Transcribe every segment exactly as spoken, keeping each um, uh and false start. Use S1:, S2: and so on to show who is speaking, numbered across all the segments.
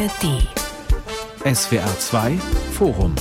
S1: R D. S W R zwei Forum.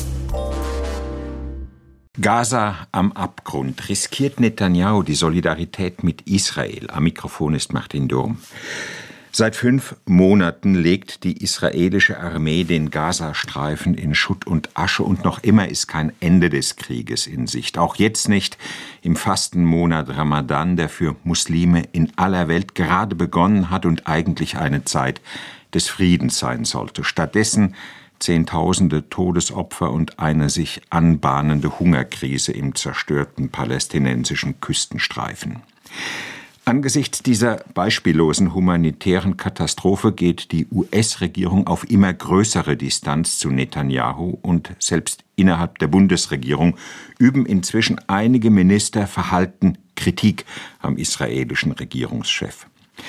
S2: Gaza am Abgrund. Riskiert Netanyahu die Solidarität mit Israel? Am Mikrofon ist Martin Durm. Seit fünf Monaten legt die israelische Armee den Gazastreifen in Schutt und Asche und noch immer ist kein Ende des Krieges in Sicht. Auch jetzt nicht im Fastenmonat Ramadan, der für Muslime in aller Welt gerade begonnen hat und eigentlich eine Zeit des Friedens sein sollte. Stattdessen Zehntausende Todesopfer und eine sich anbahnende Hungerkrise im zerstörten palästinensischen Küstenstreifen. Angesichts dieser beispiellosen humanitären Katastrophe geht die U S-Regierung auf immer größere Distanz zu Netanyahu und selbst innerhalb der Bundesregierung üben inzwischen einige Minister verhalten Kritik am israelischen Regierungschef.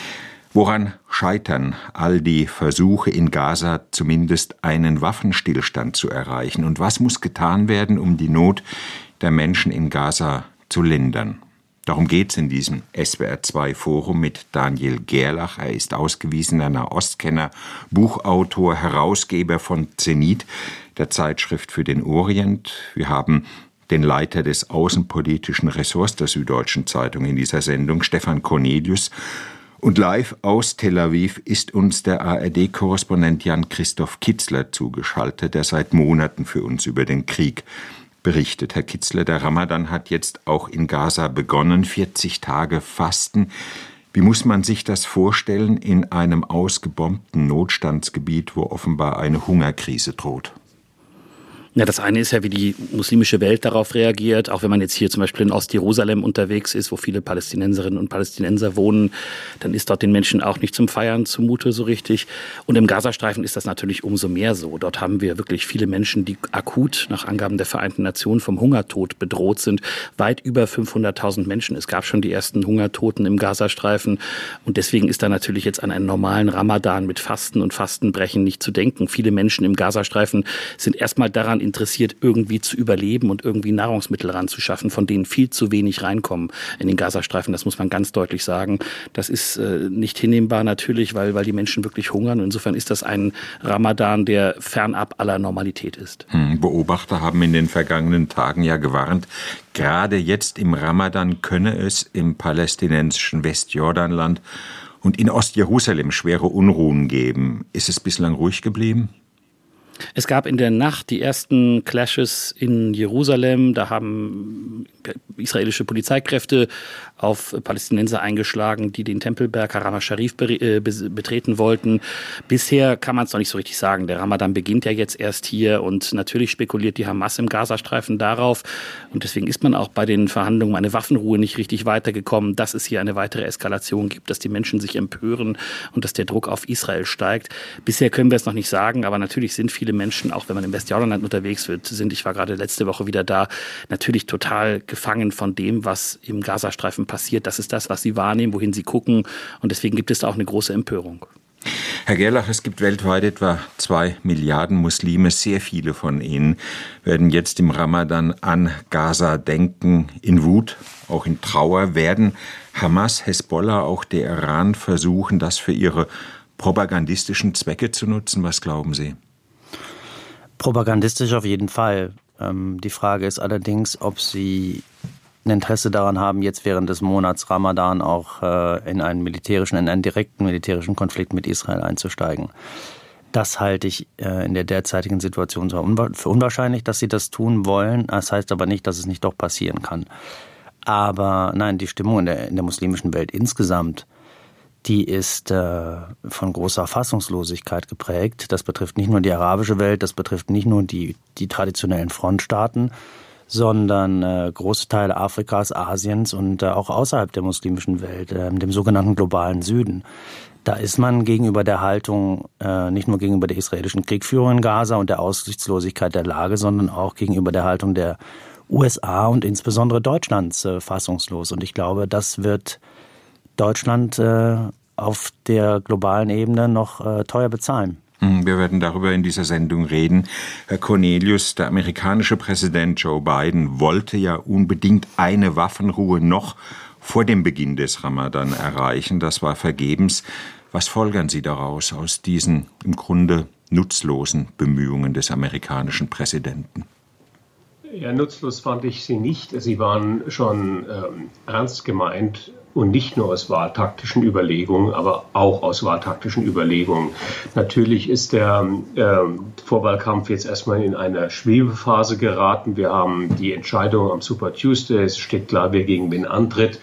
S2: Woran scheitern all die Versuche in Gaza, zumindest einen Waffenstillstand zu erreichen? Und was muss getan werden, um die Not der Menschen in Gaza zu lindern? Darum geht's in diesem S W R zwei Forum mit Daniel Gerlach. Er ist ausgewiesener Nahostkenner, Buchautor, Herausgeber von Zenit, der Zeitschrift für den Orient. Wir haben den Leiter des außenpolitischen Ressorts der Süddeutschen Zeitung in dieser Sendung, Stefan Cornelius. Und live aus Tel Aviv ist uns der A R D-Korrespondent Jan-Christoph Kitzler zugeschaltet, der seit Monaten für uns über den Krieg berichtet. Herr Kitzler, der Ramadan hat jetzt auch in Gaza begonnen, vierzig Tage Fasten. Wie muss man sich das vorstellen in einem ausgebombten Notstandsgebiet, wo offenbar eine Hungerkrise droht?
S3: Ja, das eine ist ja, wie die muslimische Welt darauf reagiert. Auch wenn man jetzt hier zum Beispiel in Ostjerusalem unterwegs ist, wo viele Palästinenserinnen und Palästinenser wohnen, dann ist dort den Menschen auch nicht zum Feiern zumute so richtig. Und im Gazastreifen ist das natürlich umso mehr so. Dort haben wir wirklich viele Menschen, die akut nach Angaben der Vereinten Nationen vom Hungertod bedroht sind. Weit über fünfhunderttausend Menschen. Es gab schon die ersten Hungertoten im Gazastreifen. Und deswegen ist da natürlich jetzt an einen normalen Ramadan mit Fasten und Fastenbrechen nicht zu denken. Viele Menschen im Gazastreifen sind erstmal daran interessiert, irgendwie zu überleben und irgendwie Nahrungsmittel ranzuschaffen, von denen viel zu wenig reinkommen in den Gazastreifen. Das muss man ganz deutlich sagen. Das ist äh, nicht hinnehmbar natürlich, weil, weil die Menschen wirklich hungern. Und insofern ist das ein Ramadan, der fernab aller Normalität ist.
S2: Hm, Beobachter haben in den vergangenen Tagen ja gewarnt, gerade jetzt im Ramadan könne es im palästinensischen Westjordanland und in Ostjerusalem schwere Unruhen geben. Ist es bislang ruhig geblieben?
S3: Es gab in der Nacht die ersten Clashes in Jerusalem. Da haben israelische Polizeikräfte auf Palästinenser eingeschlagen, die den Tempelberg Haram al-Sharif betreten wollten. Bisher kann man es noch nicht so richtig sagen. Der Ramadan beginnt ja jetzt erst hier und natürlich spekuliert die Hamas im Gazastreifen darauf. Und deswegen ist man auch bei den Verhandlungen um eine Waffenruhe nicht richtig weitergekommen, dass es hier eine weitere Eskalation gibt, dass die Menschen sich empören und dass der Druck auf Israel steigt. Bisher können wir es noch nicht sagen, aber natürlich sind viele Menschen, auch wenn man im Westjordanland unterwegs wird, sind, ich war gerade letzte Woche wieder da, natürlich total gefangen von dem, was im Gazastreifen passiert. Das ist das, was sie wahrnehmen, wohin sie gucken. Und deswegen gibt es da auch eine große Empörung.
S2: Herr Gerlach, es gibt weltweit etwa zwei Milliarden Muslime. Sehr viele von ihnen werden jetzt im Ramadan an Gaza denken, in Wut, auch in Trauer. Werden Hamas, Hezbollah, auch der Iran versuchen, das für ihre propagandistischen Zwecke zu nutzen? Was glauben Sie?
S4: Propagandistisch auf jeden Fall. Ähm, die Frage ist allerdings, ob sie ein Interesse daran haben, jetzt während des Monats Ramadan auch äh, in einen militärischen, in einen direkten militärischen Konflikt mit Israel einzusteigen. Das halte ich äh, in der derzeitigen Situation für unwahrscheinlich, dass sie das tun wollen. Das heißt aber nicht, dass es nicht doch passieren kann. Aber nein, die Stimmung in der, in der muslimischen Welt insgesamt, die ist äh, von großer Fassungslosigkeit geprägt. Das betrifft nicht nur die arabische Welt, das betrifft nicht nur die, die traditionellen Frontstaaten, sondern äh, große Teile Afrikas, Asiens und äh, auch außerhalb der muslimischen Welt, äh, dem sogenannten globalen Süden. Da ist man gegenüber der Haltung, äh, nicht nur gegenüber der israelischen Kriegführung in Gaza und der Aussichtslosigkeit der Lage, sondern auch gegenüber der Haltung der U S A und insbesondere Deutschlands äh, fassungslos. Und ich glaube, das wird Deutschland äh, auf der globalen Ebene noch äh, teuer bezahlen.
S2: Wir werden darüber in dieser Sendung reden. Herr Cornelius, der amerikanische Präsident Joe Biden wollte ja unbedingt eine Waffenruhe noch vor dem Beginn des Ramadan erreichen. Das war vergebens. Was folgern Sie daraus aus diesen im Grunde nutzlosen Bemühungen des amerikanischen Präsidenten?
S5: Ja, nutzlos fand ich sie nicht. Sie waren schon ähm, ernst gemeint und nicht nur aus wahltaktischen Überlegungen, aber auch aus wahltaktischen Überlegungen. Natürlich ist der äh, Vorwahlkampf jetzt erstmal in eine Schwebephase geraten. Wir haben die Entscheidung am Super Tuesday. Es steht klar, wer gegen wen antritt.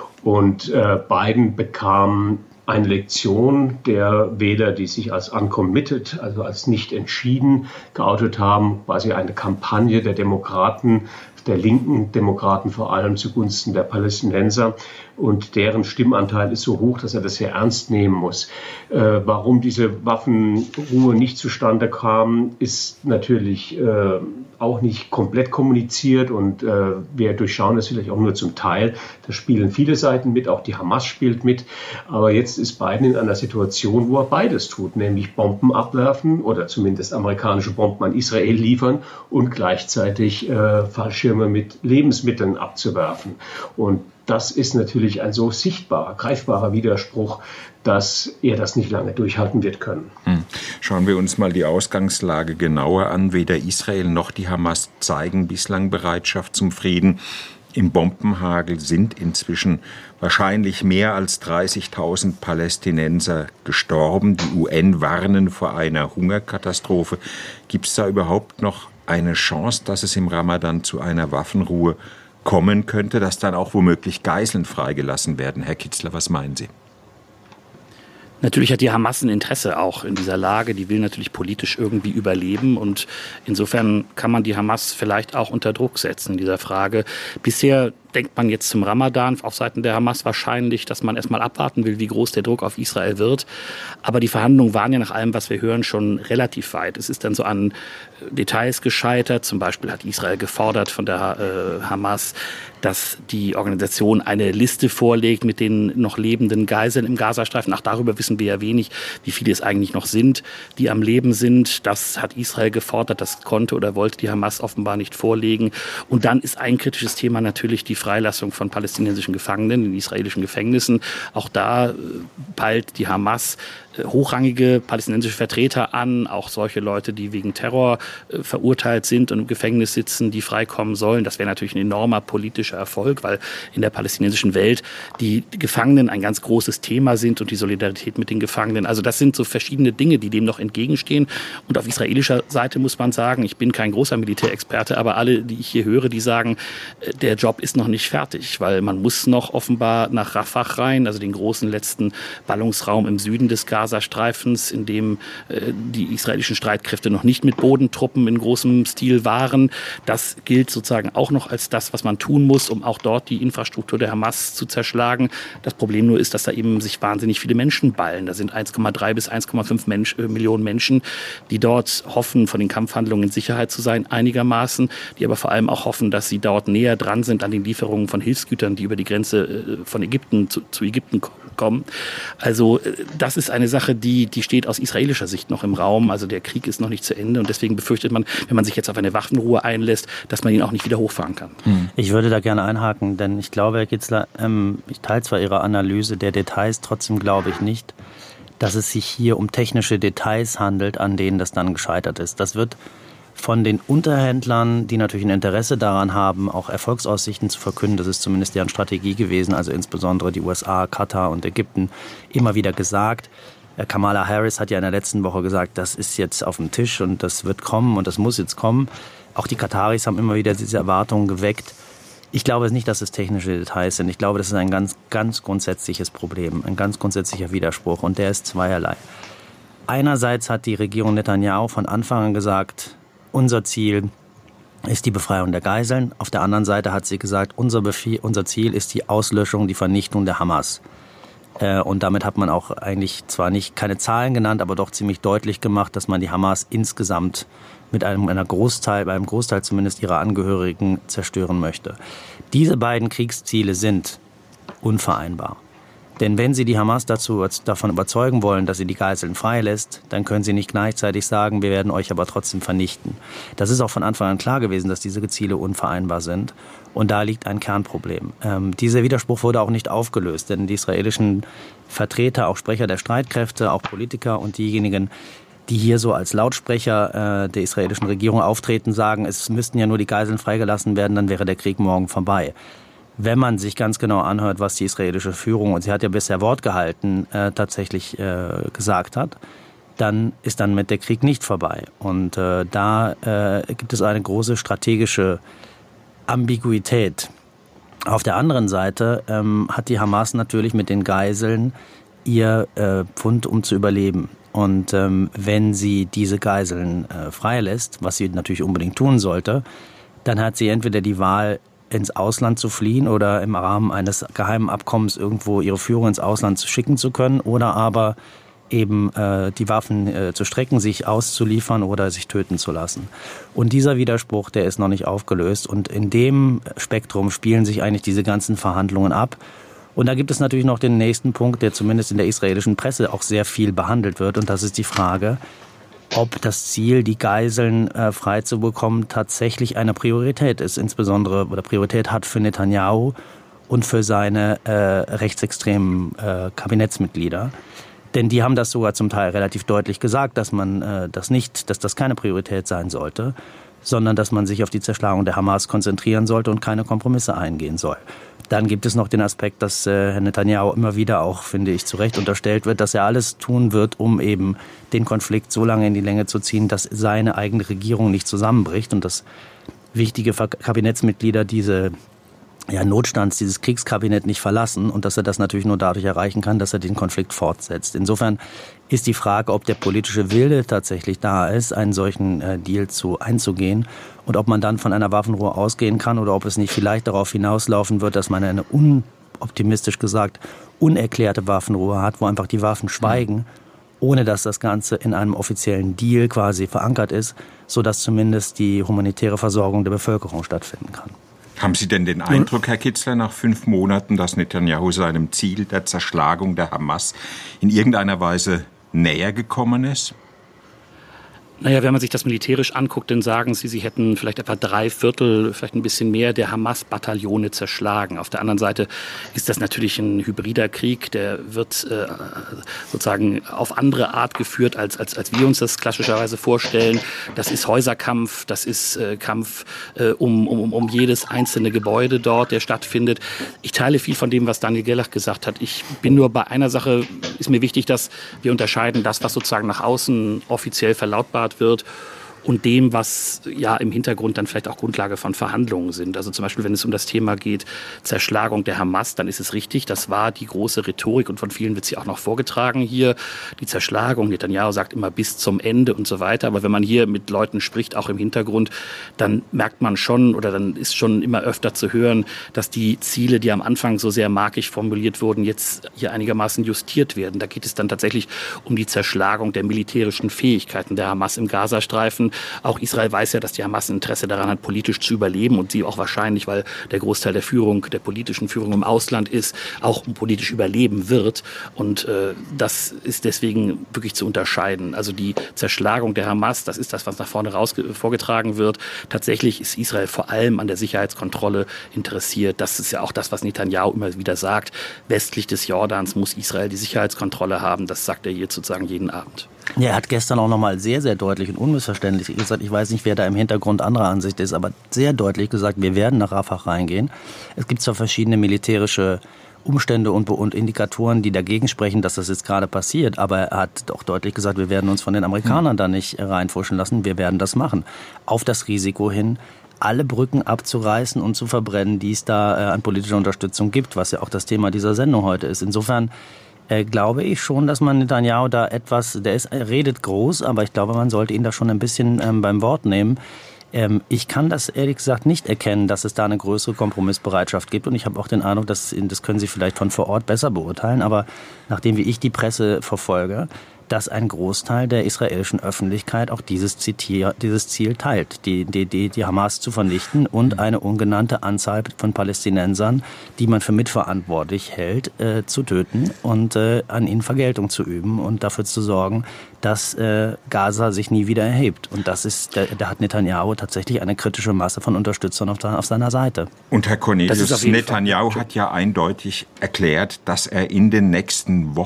S5: Und äh, Biden bekam eine Lektion der Wähler, die sich als uncommitted, also als nicht entschieden geoutet haben, quasi eine Kampagne der Demokraten, der linken Demokraten vor allem zugunsten der Palästinenser. Und deren Stimmanteil ist so hoch, dass er das sehr ernst nehmen muss. Äh, warum diese Waffenruhe nicht zustande kam, ist natürlich äh, auch nicht komplett kommuniziert. Und äh, wir durchschauen das vielleicht auch nur zum Teil. Da spielen viele Seiten mit, auch die Hamas spielt mit. Aber jetzt ist Biden in einer Situation, wo er beides tut, nämlich Bomben abwerfen oder zumindest amerikanische Bomben an Israel liefern und gleichzeitig äh, Fallschirme mit Lebensmitteln abzuwerfen. Und das ist natürlich ein so sichtbarer, greifbarer Widerspruch, dass er das nicht lange durchhalten wird können.
S2: Hm. Schauen wir uns mal die Ausgangslage genauer an. Weder Israel noch die Hamas zeigen bislang Bereitschaft zum Frieden. Im Bombenhagel sind inzwischen wahrscheinlich mehr als dreißigtausend Palästinenser gestorben. Die U N warnen vor einer Hungerkatastrophe. Gibt es da überhaupt noch eine Chance, dass es im Ramadan zu einer Waffenruhe kommen könnte, dass dann auch womöglich Geiseln freigelassen werden? Herr Kitzler, was meinen Sie?
S3: Natürlich hat die Hamas ein Interesse auch in dieser Lage. Die will natürlich politisch irgendwie überleben. Und insofern kann man die Hamas vielleicht auch unter Druck setzen in dieser Frage. Bisher denkt man jetzt zum Ramadan auf Seiten der Hamas wahrscheinlich, dass man erstmal abwarten will, wie groß der Druck auf Israel wird. Aber die Verhandlungen waren ja nach allem, was wir hören, schon relativ weit. Es ist dann so an Details gescheitert. Zum Beispiel hat Israel gefordert von der äh, Hamas, dass die Organisation eine Liste vorlegt mit den noch lebenden Geiseln im Gazastreifen. Auch darüber wissen wir ja wenig, wie viele es eigentlich noch sind, die am Leben sind. Das hat Israel gefordert. Das konnte oder wollte die Hamas offenbar nicht vorlegen. Und dann ist ein kritisches Thema natürlich die Freilassung von palästinensischen Gefangenen in israelischen Gefängnissen. Auch da peilt die Hamas hochrangige palästinensische Vertreter an, auch solche Leute, die wegen Terror äh, verurteilt sind und im Gefängnis sitzen, die freikommen sollen. Das wäre natürlich ein enormer politischer Erfolg, weil in der palästinensischen Welt die Gefangenen ein ganz großes Thema sind und die Solidarität mit den Gefangenen. Also das sind so verschiedene Dinge, die dem noch entgegenstehen. Und auf israelischer Seite muss man sagen, ich bin kein großer Militärexperte, aber alle, die ich hier höre, die sagen, äh, der Job ist noch nicht fertig, weil man muss noch offenbar nach Rafah rein, also den großen letzten Ballungsraum im Süden des Gazastreifens, in dem äh, die israelischen Streitkräfte noch nicht mit Bodentruppen in großem Stil waren. Das gilt sozusagen auch noch als das, was man tun muss, um auch dort die Infrastruktur der Hamas zu zerschlagen. Das Problem nur ist, dass da eben sich wahnsinnig viele Menschen ballen. Da sind eins Komma drei bis eins Komma fünf Mensch, äh, Millionen Menschen, die dort hoffen, von den Kampfhandlungen in Sicherheit zu sein, einigermaßen, die aber vor allem auch hoffen, dass sie dort näher dran sind an den Lieferungen von Hilfsgütern, die über die Grenze äh, von Ägypten zu, zu Ägypten kommen. Also äh, das ist eine Sache, die, die steht aus israelischer Sicht noch im Raum. Also der Krieg ist noch nicht zu Ende und deswegen befürchtet man, wenn man sich jetzt auf eine Waffenruhe einlässt, dass man ihn auch nicht wieder hochfahren kann.
S4: Ich würde da gerne einhaken, denn ich glaube, Herr Kitzler, ähm, ich teile zwar Ihre Analyse der Details, trotzdem glaube ich nicht, dass es sich hier um technische Details handelt, an denen das dann gescheitert ist. Das wird von den Unterhändlern, die natürlich ein Interesse daran haben, auch Erfolgsaussichten zu verkünden, das ist zumindest deren Strategie gewesen, also insbesondere die U S A, Katar und Ägypten, immer wieder gesagt. Kamala Harris hat ja in der letzten Woche gesagt, das ist jetzt auf dem Tisch und das wird kommen und das muss jetzt kommen. Auch die Kataris haben immer wieder diese Erwartungen geweckt. Ich glaube nicht, dass es technische Details sind. Ich glaube, das ist ein ganz, ganz grundsätzliches Problem, ein ganz grundsätzlicher Widerspruch und der ist zweierlei. Einerseits hat die Regierung Netanyahu von Anfang an gesagt, unser Ziel ist die Befreiung der Geiseln. Auf der anderen Seite hat sie gesagt, unser, Befehl, unser Ziel ist die Auslöschung, die Vernichtung der Hamas. Und damit hat man auch eigentlich zwar nicht keine Zahlen genannt, aber doch ziemlich deutlich gemacht, dass man die Hamas insgesamt mit einem, einer Großteil, bei einem Großteil zumindest ihrer Angehörigen zerstören möchte. Diese beiden Kriegsziele sind unvereinbar. Denn wenn Sie die Hamas dazu, davon überzeugen wollen, dass sie die Geiseln freilässt, dann können Sie nicht gleichzeitig sagen, wir werden euch aber trotzdem vernichten. Das ist auch von Anfang an klar gewesen, dass diese Ziele unvereinbar sind. Und da liegt ein Kernproblem. Ähm, dieser Widerspruch wurde auch nicht aufgelöst, denn die israelischen Vertreter, auch Sprecher der Streitkräfte, auch Politiker und diejenigen, die hier so als Lautsprecher äh, der israelischen Regierung auftreten, sagen, es müssten ja nur die Geiseln freigelassen werden, dann wäre der Krieg morgen vorbei. Wenn man sich ganz genau anhört, was die israelische Führung, und sie hat ja bisher Wort gehalten, äh, tatsächlich äh, gesagt hat, dann ist dann mit der Krieg nicht vorbei. Und äh, da äh, gibt es eine große strategische Ambiguität. Auf der anderen Seite ähm, hat die Hamas natürlich mit den Geiseln ihr äh, Pfund, um zu überleben. Und ähm, wenn sie diese Geiseln äh, freilässt, was sie natürlich unbedingt tun sollte, dann hat sie entweder die Wahl, ins Ausland zu fliehen oder im Rahmen eines geheimen Abkommens irgendwo ihre Führer ins Ausland zu schicken zu können oder aber eben äh, die Waffen äh, zu strecken, sich auszuliefern oder sich töten zu lassen. Und dieser Widerspruch, der ist noch nicht aufgelöst. Und in dem Spektrum spielen sich eigentlich diese ganzen Verhandlungen ab. Und da gibt es natürlich noch den nächsten Punkt, der zumindest in der israelischen Presse auch sehr viel behandelt wird. Und das ist die Frage, ob das Ziel, die Geiseln äh, frei zu bekommen, tatsächlich eine Priorität ist, insbesondere oder Priorität hat für Netanyahu und für seine äh, rechtsextremen äh, Kabinettsmitglieder. Denn die haben das sogar zum Teil relativ deutlich gesagt, dass man äh, das nicht, dass das keine Priorität sein sollte, sondern dass man sich auf die Zerschlagung der Hamas konzentrieren sollte und keine Kompromisse eingehen soll. Dann gibt es noch den Aspekt, dass äh, Herr Netanyahu immer wieder auch, finde ich, zu Recht unterstellt wird, dass er alles tun wird, um eben den Konflikt so lange in die Länge zu ziehen, dass seine eigene Regierung nicht zusammenbricht und dass wichtige Kabinettsmitglieder diese ja, Notstands, dieses Kriegskabinett nicht verlassen und dass er das natürlich nur dadurch erreichen kann, dass er den Konflikt fortsetzt. Insofern ist die Frage, ob der politische Wille tatsächlich da ist, einen solchen äh, Deal zu einzugehen und ob man dann von einer Waffenruhe ausgehen kann oder ob es nicht vielleicht darauf hinauslaufen wird, dass man eine unoptimistisch gesagt unerklärte Waffenruhe hat, wo einfach die Waffen schweigen, ohne dass das Ganze in einem offiziellen Deal quasi verankert ist, sodass zumindest die humanitäre Versorgung der Bevölkerung stattfinden kann.
S2: Haben Sie denn den Eindruck, Herr Kitzler, nach fünf Monaten, dass Netanyahu seinem Ziel der Zerschlagung der Hamas in irgendeiner Weise näher gekommen ist?
S3: Naja, wenn man sich das militärisch anguckt, dann sagen sie, sie hätten vielleicht etwa drei Viertel, vielleicht ein bisschen mehr der Hamas-Bataillone zerschlagen. Auf der anderen Seite ist das natürlich ein hybrider Krieg, der wird äh, sozusagen auf andere Art geführt, als, als, als wir uns das klassischerweise vorstellen. Das ist Häuserkampf, das ist äh, Kampf äh, um, um, um jedes einzelne Gebäude dort, der stattfindet. Ich teile viel von dem, was Daniel Gerlach gesagt hat. Ich bin nur bei einer Sache, ist mir wichtig, dass wir unterscheiden, das, was sozusagen nach außen offiziell verlautbart wird und dem, was ja im Hintergrund dann vielleicht auch Grundlage von Verhandlungen sind. Also zum Beispiel, wenn es um das Thema geht, Zerschlagung der Hamas, dann ist es richtig, das war die große Rhetorik und von vielen wird sie auch noch vorgetragen hier. Die Zerschlagung, Netanyahu sagt immer bis zum Ende und so weiter. Aber wenn man hier mit Leuten spricht, auch im Hintergrund, dann merkt man schon oder dann ist schon immer öfter zu hören, dass die Ziele, die am Anfang so sehr markig formuliert wurden, jetzt hier einigermaßen justiert werden. Da geht es dann tatsächlich um die Zerschlagung der militärischen Fähigkeiten der Hamas im Gazastreifen. Auch Israel weiß ja, dass die Hamas ein Interesse daran hat, politisch zu überleben und sie auch wahrscheinlich, weil der Großteil der Führung, der politischen Führung im Ausland ist, auch politisch überleben wird. Und äh, das ist deswegen wirklich zu unterscheiden. Also die Zerschlagung der Hamas, das ist das, was nach vorne raus vorgetragen wird. Tatsächlich ist Israel vor allem an der Sicherheitskontrolle interessiert. Das ist ja auch das, was Netanyahu immer wieder sagt. Westlich des Jordans muss Israel die Sicherheitskontrolle haben. Das sagt er hier sozusagen jeden Abend.
S4: Ja, er hat gestern auch nochmal sehr, sehr deutlich und unmissverständlich gesagt, ich weiß nicht, wer da im Hintergrund anderer Ansicht ist, aber sehr deutlich gesagt, wir werden nach Rafah reingehen. Es gibt zwar verschiedene militärische Umstände und, und Indikatoren, die dagegen sprechen, dass das jetzt gerade passiert, aber er hat auch deutlich gesagt, wir werden uns von den Amerikanern da nicht reinfuschen lassen, wir werden das machen. Auf das Risiko hin, alle Brücken abzureißen und zu verbrennen, die es da äh, an politischer Unterstützung gibt, was ja auch das Thema dieser Sendung heute ist. Insofern Äh, glaube ich schon, dass man Netanyahu da etwas, der ist, er redet groß, aber ich glaube, man sollte ihn da schon ein bisschen ähm, beim Wort nehmen. Ähm, ich kann das ehrlich gesagt nicht erkennen, dass es da eine größere Kompromissbereitschaft gibt und ich habe auch den Eindruck, dass, das können Sie vielleicht von vor Ort besser beurteilen, aber nachdem wie ich die Presse verfolge, dass ein Großteil der israelischen Öffentlichkeit auch dieses, Ziel, dieses Ziel teilt, die, die, die, die Hamas zu vernichten und eine ungenannte Anzahl von Palästinensern, die man für mitverantwortlich hält, äh, zu töten und äh, an ihnen Vergeltung zu üben und dafür zu sorgen, dass äh, Gaza sich nie wieder erhebt. Und das ist, da, da hat Netanyahu tatsächlich eine kritische Masse von Unterstützern auf, auf seiner Seite.
S2: Und Herr Cornelius, Netanyahu hat ja eindeutig erklärt, dass er in den nächsten Wochen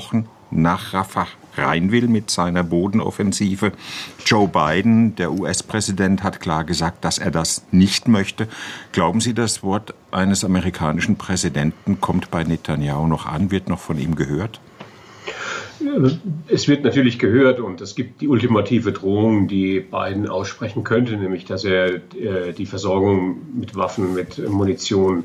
S2: nach Rafah rein will mit seiner Bodenoffensive. Joe Biden, der U S-Präsident, hat klar gesagt, dass er das nicht möchte. Glauben Sie, das Wort eines amerikanischen Präsidenten kommt bei Netanyahu noch an, wird noch von ihm gehört?
S5: Es wird natürlich gehört und es gibt die ultimative Drohung, die Biden aussprechen könnte, nämlich dass er äh, die Versorgung mit Waffen, mit Munition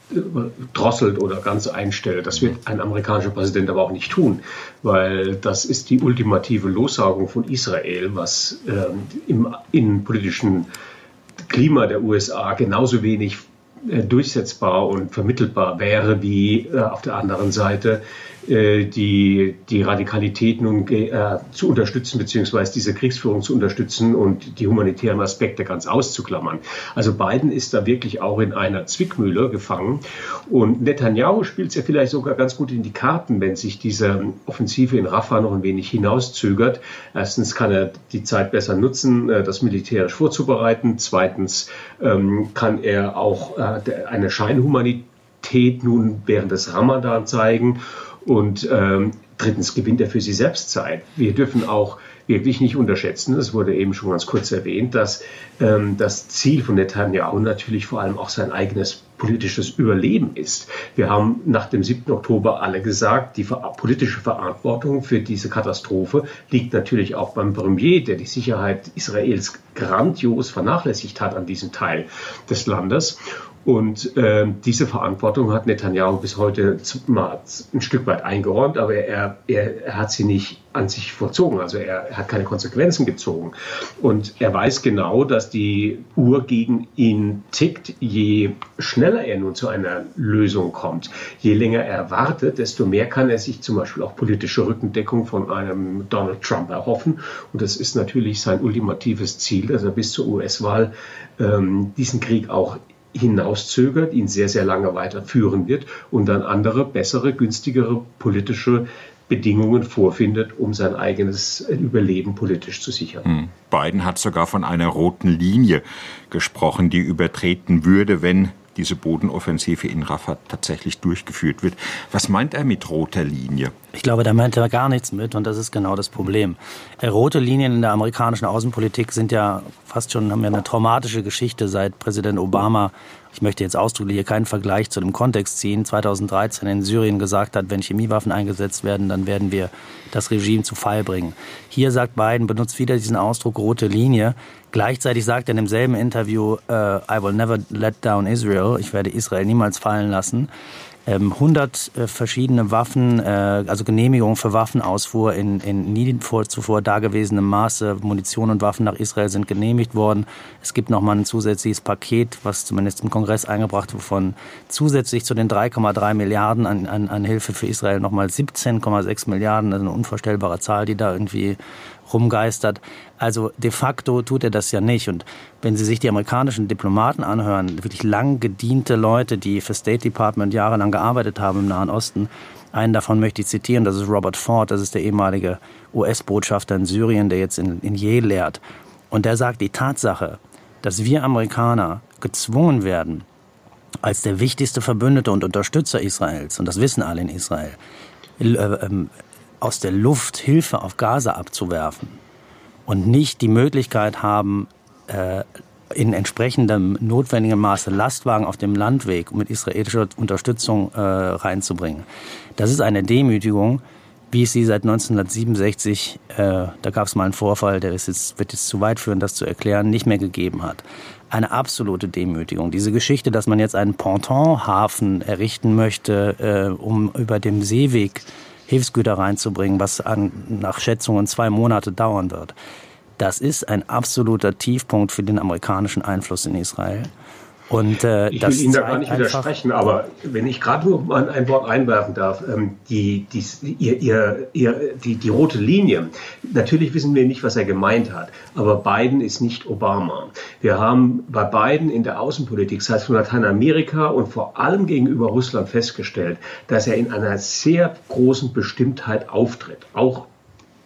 S5: drosselt oder ganz einstellt. Das wird ein amerikanischer Präsident aber auch nicht tun, weil das ist die ultimative Lossaugung von Israel, was äh, im innenpolitischen Klima der U S A genauso wenig äh, durchsetzbar und vermittelbar wäre wie äh, auf der anderen Seite äh, die, die Radikalität nun äh, zu unterstützen, beziehungsweise diese Kriegsführung zu unterstützen und die humanitären Aspekte ganz auszuklammern. Also Biden ist da wirklich auch in einer Zwickmühle gefangen. Und Netanyahu spielt es ja vielleicht sogar ganz gut in die Karten, wenn sich diese Offensive in Rafah noch ein wenig hinauszögert. Erstens kann er die Zeit besser nutzen, das militärisch vorzubereiten. Zweitens ähm, kann er auch äh, eine Scheinhumanität nun während des Ramadan zeigen. Und ähm, drittens gewinnt er für sich selbst Zeit. Wir dürfen auch wirklich nicht unterschätzen, es wurde eben schon ganz kurz erwähnt, dass ähm, das Ziel von Netanyahu natürlich vor allem auch sein eigenes politisches Überleben ist. Wir haben nach dem siebten Oktober alle gesagt, die ver- politische Verantwortung für diese Katastrophe liegt natürlich auch beim Premier, der die Sicherheit Israels grandios vernachlässigt hat an diesem Teil des Landes. Und äh, diese Verantwortung hat Netanyahu bis heute mal ein Stück weit eingeräumt, aber er, er, er hat sie nicht an sich vollzogen. Also er, er hat keine Konsequenzen gezogen. Und er weiß genau, dass die Uhr gegen ihn tickt. Je schneller er nun zu einer Lösung kommt, je länger er wartet, desto mehr kann er sich zum Beispiel auch politische Rückendeckung von einem Donald Trump erhoffen. Und das ist natürlich sein ultimatives Ziel, dass er bis zur U S-Wahl ähm, diesen Krieg auch hinauszögert, ihn sehr, sehr lange weiterführen wird und dann andere, bessere, günstigere politische Bedingungen vorfindet, um sein eigenes Überleben politisch zu sichern.
S2: Biden hat sogar von einer roten Linie gesprochen, die übertreten würde, wenn diese Bodenoffensive in Rafah tatsächlich durchgeführt wird. Was meint er mit roter Linie?
S4: Ich glaube, da meint er gar nichts mit und das ist genau das Problem. Rote Linien in der amerikanischen Außenpolitik sind ja fast schon, haben ja eine traumatische Geschichte seit Präsident Obama, ich möchte jetzt ausdrücklich hier keinen Vergleich zu dem Kontext ziehen, zweitausenddreizehn in Syrien gesagt hat, wenn Chemiewaffen eingesetzt werden, dann werden wir das Regime zu Fall bringen. Hier sagt Biden, benutzt wieder diesen Ausdruck rote Linie. Gleichzeitig sagt er in demselben Interview, uh, I will never let down Israel, ich werde Israel niemals fallen lassen. hundert äh, verschiedene Waffen, äh, also Genehmigungen für Waffenausfuhr in, in nie vor, zuvor dagewesenem Maße, Munition und Waffen nach Israel sind genehmigt worden. Es gibt nochmal ein zusätzliches Paket, was zumindest im Kongress eingebracht wurde, von zusätzlich zu den drei Komma drei Milliarden an, an, an Hilfe für Israel nochmal siebzehn Komma sechs Milliarden, das ist eine unvorstellbare Zahl, die da irgendwie rumgeistert. Also de facto tut er das ja nicht. Und wenn Sie sich die amerikanischen Diplomaten anhören, wirklich lang gediente Leute, die für State Department jahrelang gearbeitet haben im Nahen Osten, einen davon möchte ich zitieren, das ist Robert Ford, das ist der ehemalige U S-Botschafter in Syrien, der jetzt in, in Yale lehrt. Und der sagt, die Tatsache, dass wir Amerikaner gezwungen werden, als der wichtigste Verbündete und Unterstützer Israels, und das wissen alle in Israel, äh, ähm, aus der Luft Hilfe auf Gaza abzuwerfen und nicht die Möglichkeit haben, äh, in entsprechendem notwendigem Maße Lastwagen auf dem Landweg mit israelischer Unterstützung äh, reinzubringen. Das ist eine Demütigung, wie es sie seit neunzehnhundertsiebenundsechzig, äh, da gab es mal einen Vorfall, der ist jetzt, wird jetzt zu weit führen, das zu erklären, nicht mehr gegeben hat. Eine absolute Demütigung. Diese Geschichte, dass man jetzt einen Pontonhafen errichten möchte, äh, um über dem Seeweg Hilfsgüter reinzubringen, was an, nach Schätzungen zwei Monate dauern wird. Das ist ein absoluter Tiefpunkt für den amerikanischen Einfluss in Israel. Und, äh,
S5: ich will
S4: das
S5: Ihnen da gar nicht widersprechen, aber wenn ich gerade nur mal ein Wort einwerfen darf, ähm, die, die, ihr, ihr, ihr, die, die rote Linie, natürlich wissen wir nicht, was er gemeint hat, aber Biden ist nicht Obama. Wir haben bei Biden in der Außenpolitik, das heißt von Lateinamerika und vor allem gegenüber Russland festgestellt, dass er in einer sehr großen Bestimmtheit auftritt, auch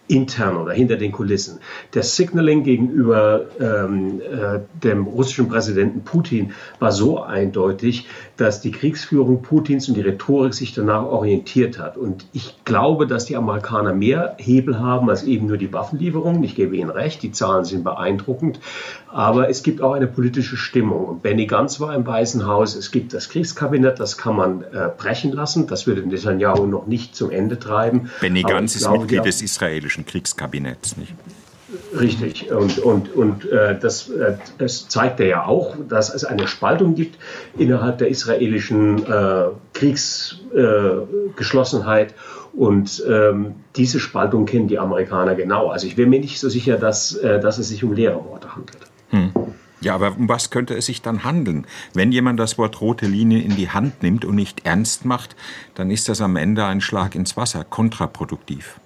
S5: intern oder hinter den Kulissen. Das Signaling gegenüber ähm, äh, dem russischen Präsidenten Putin war so eindeutig, dass die Kriegsführung Putins und die Rhetorik sich danach orientiert hat. Und ich glaube, dass die Amerikaner mehr Hebel haben als eben nur die Waffenlieferungen. Ich gebe Ihnen recht, die Zahlen sind beeindruckend. Aber es gibt auch eine politische Stimmung. Und Benny Gantz war im Weißen Haus. Es gibt das Kriegskabinett, das kann man äh, brechen lassen. Das würde Netanyahu noch nicht zum Ende treiben.
S2: Benny Gantz ist glaube, Mitglied des israelischen Kriegskabinetts, nicht?
S5: Richtig. Und, und, und äh, das, äh, das zeigt er ja auch, dass es eine Spaltung gibt innerhalb der israelischen äh, Kriegsgeschlossenheit. Äh, und ähm, diese Spaltung kennen die Amerikaner genau. Also ich bin mir nicht so sicher, dass, äh, dass es sich um leere Worte handelt.
S2: Hm. Ja, aber um was könnte es sich dann handeln? Wenn jemand das Wort rote Linie in die Hand nimmt und nicht ernst macht, dann ist das am Ende ein Schlag ins Wasser, kontraproduktiv.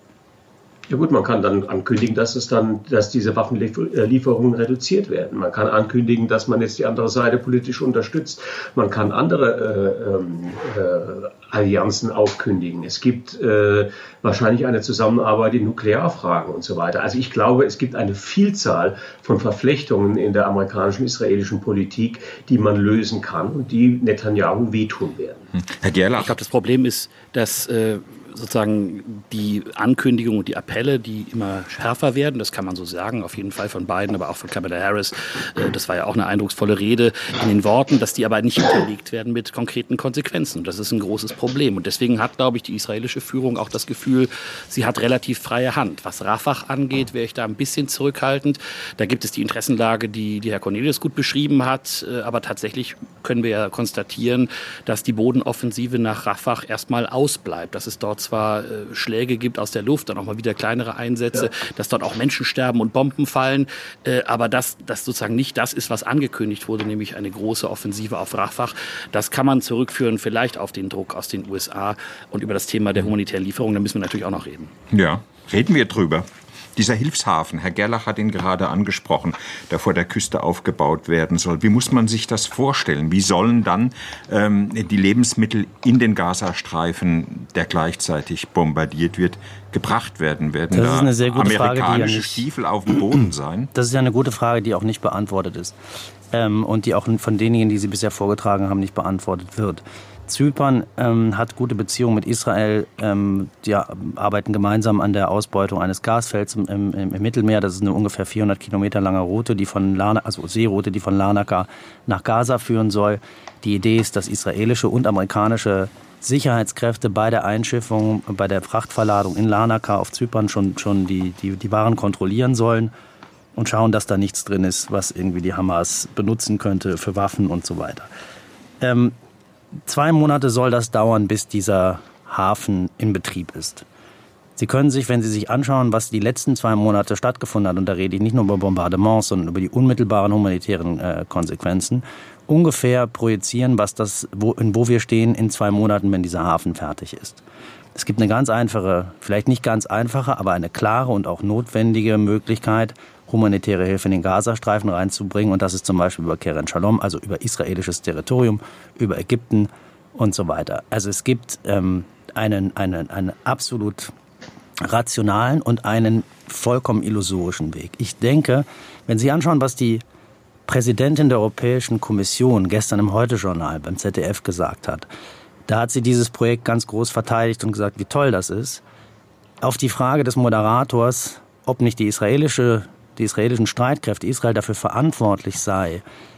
S5: Ja gut, man kann dann ankündigen, dass es dann, dass diese Waffenlieferungen reduziert werden. Man kann ankündigen, dass man jetzt die andere Seite politisch unterstützt. Man kann andere äh, äh, Allianzen aufkündigen. Es gibt äh, wahrscheinlich eine Zusammenarbeit in Nuklearfragen und so weiter. Also ich glaube, es gibt eine Vielzahl von Verflechtungen in der amerikanischen, israelischen Politik, die man lösen kann und die Netanyahu wehtun werden.
S2: Herr Gerlach.
S3: Ich glaube, das Problem ist, dass äh, sozusagen die Ankündigungen und die Appelle, die immer schärfer werden, das kann man so sagen, auf jeden Fall von Biden, aber auch von Kamala Harris, äh, das war ja auch eine eindrucksvolle Rede in den Worten, dass die aber nicht hinterlegt werden mit konkreten Konsequenzen. Das ist ein großes Problem. Und deswegen hat, glaube ich, die israelische Führung auch das Gefühl, sie hat relativ freie Hand. Was Rafah angeht, wäre ich da ein bisschen zurückhaltend. Da gibt es die Interessenlage, die, die Herr Cornelius gut beschrieben hat. Äh, aber tatsächlich können wir ja konstatieren, dass die Bodenoffensive nach Rafah erstmal ausbleibt, dass es dort zwar äh, Schläge gibt aus der Luft, dann auch mal wieder kleinere Einsätze, ja. dass dort auch Menschen sterben und Bomben fallen, äh, aber dass das sozusagen nicht das ist, was angekündigt wurde, nämlich eine große Offensive auf Rafah. Das kann man zurückführen vielleicht auf den Druck aus den U S A und über das Thema der humanitären Lieferung, da müssen wir natürlich auch noch reden.
S2: Ja, reden wir drüber. Dieser Hilfshafen, Herr Gerlach hat ihn gerade angesprochen, der vor der Küste aufgebaut werden soll. Wie muss man sich das vorstellen? Wie sollen dann ähm, die Lebensmittel in den Gazastreifen, der gleichzeitig bombardiert wird, gebracht werden? Werden
S4: das ist eine sehr gute
S2: amerikanische
S4: Frage, die ja nicht,
S2: Stiefel auf dem Boden sein?
S4: Das ist ja eine gute Frage, die auch nicht beantwortet ist. Ähm, und die auch von denjenigen, die Sie bisher vorgetragen haben, nicht beantwortet wird. Zypern ähm, hat gute Beziehungen mit Israel. Ähm, die arbeiten gemeinsam an der Ausbeutung eines Gasfelds im, im, im Mittelmeer. Das ist eine ungefähr vierhundert Kilometer lange Route, die von Larnaca, also Seeroute, die von Larnaca nach Gaza führen soll. Die Idee ist, dass israelische und amerikanische Sicherheitskräfte bei der Einschiffung, bei der Frachtverladung in Larnaca auf Zypern schon, schon die, die, die Waren kontrollieren sollen und schauen, dass da nichts drin ist, was irgendwie die Hamas benutzen könnte für Waffen und so weiter. Ähm, Zwei Monate soll das dauern, bis dieser Hafen in Betrieb ist. Sie können sich, wenn Sie sich anschauen, was die letzten zwei Monate stattgefunden hat, und da rede ich nicht nur über Bombardements, sondern über die unmittelbaren humanitären äh, Konsequenzen, ungefähr projizieren, was das, wo, in wo wir stehen in zwei Monaten, wenn dieser Hafen fertig ist. Es gibt eine ganz einfache, vielleicht nicht ganz einfache, aber eine klare und auch notwendige Möglichkeit, humanitäre Hilfe in den Gazastreifen reinzubringen. Und das ist zum Beispiel über Kerem Shalom, also über israelisches Territorium, über Ägypten und so weiter. Also es gibt ähm, einen, einen, einen absolut rationalen und einen vollkommen illusorischen Weg. Ich denke, wenn Sie anschauen, was die Präsidentin der Europäischen Kommission gestern im Heute-Journal beim Z D F gesagt hat, da hat sie dieses Projekt ganz groß verteidigt und gesagt, wie toll das ist. Auf die Frage des Moderators, ob nicht die israelische die israelischen Streitkräfte, Israel dafür verantwortlich sei,